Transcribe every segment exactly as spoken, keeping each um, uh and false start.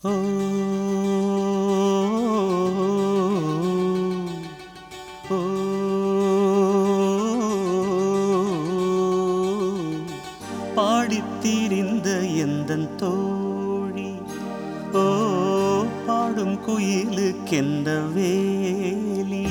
ஓ ஓ பாடித்தீரிந்த எந்தன் தோழி ஓ பாடும் குயிலுக்கெந்த வேலி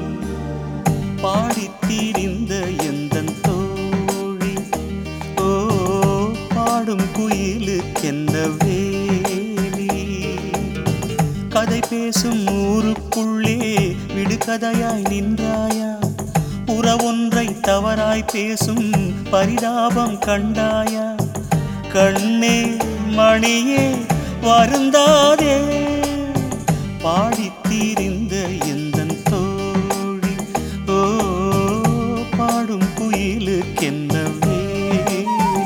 பாடித்தீரிந்த எந்தன் தோழி ஓ பாடும் குயிலுக்கெந்த வேலி கதை பேசும் ஊருக்குள்ளே விடுகதையாய் நின்றாயா உறவொன்றை தவறாய் பேசும் பரிதாபம் கண்டாயா கண்ணே மணியே வருந்தாதே பாடித்தீரிந்த எந்தன் தோழி ஓ பாடும் குயிலுக்கென்ன வேலி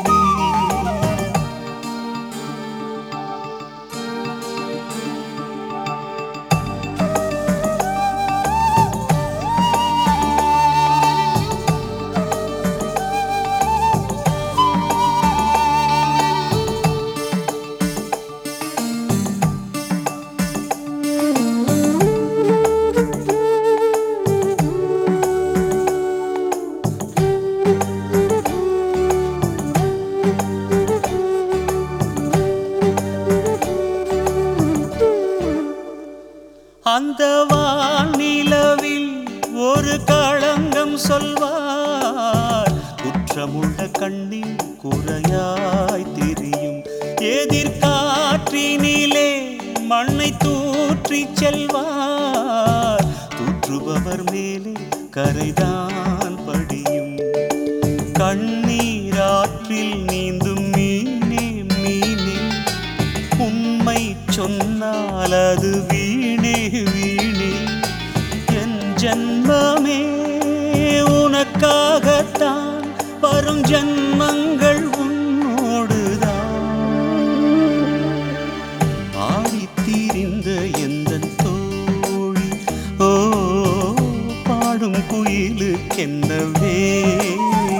அந்த வானிலவில் ஒரு களங்கம் சொல்வார் குற்றமுள்ள கண்ணில் குறையாய் தெரியும் எதிர்காற்றினிலே மண்ணை தூற்றி செல்வார் தூற்றுபவர் மேலே கரைதான் படியும் கண்ணீராற்றில் நீந்தும் மீனே மீனே உண்மை சொன்னால் அது வீணே வீணே என் ஜன்மமே உனக்காகத்தான் வரும் ஜன்மங்கள் உன்னோடுதான் ஆடித்தீரிந்த எந்தன் தோழி ஓ பாடும் குயிலுக்கென்ன வேலி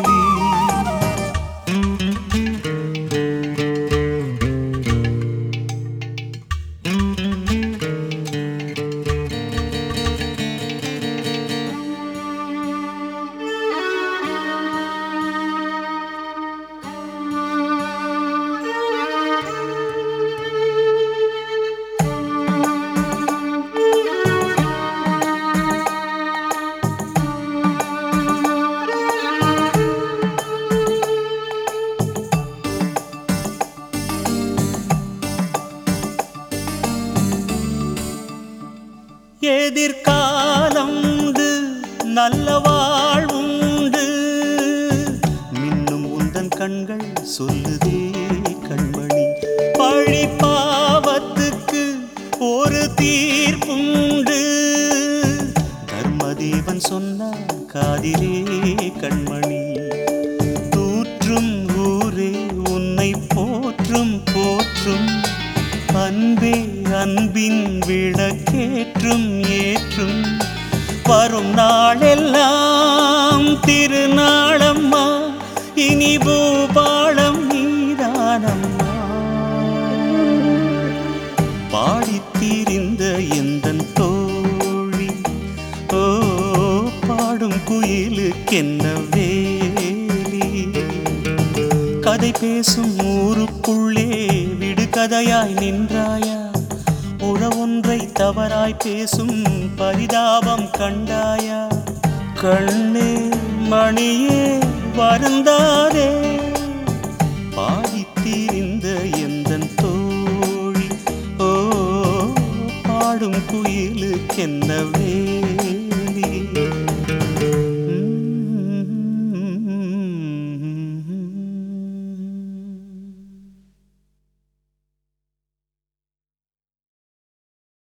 எதிர்காலம் உண்டு நல்ல வாழ்வுண்டு மின்னும் உந்தன் கண்கள் சொல்லுதே கண்மணி பழி பாவத்துக்கு ஒரு தீர்ப்புண்டு தர்மதேவன் சொன்னான் காதிலே கண்மணி தூற்றும் ஊரே உன்னை போற்றும் போற்றும் அன்பே அன்பின் விளக்கேற்றும் ஏற்றும் வரும் நாளெல்லாம் திருநாளம்மா இனி பூபாளம் நீதானம்மா பாடித்தீரிந்த எந்தன் தோழி ஓ பாடும் குயிலுக்கென்ன வேலி கதை பேசும் ஊருக்குள்ளே விடுகதையாய் நின்றாயா உறவொன்றை தவறாய் பேசும் பரிதாபம் கண்டாயா கண்ணே மணியே வருந்தாதே பாடித்தீரிந்த எந்தன் தோழி ஓ பாடும் குயிலுக்கென்ன வேலி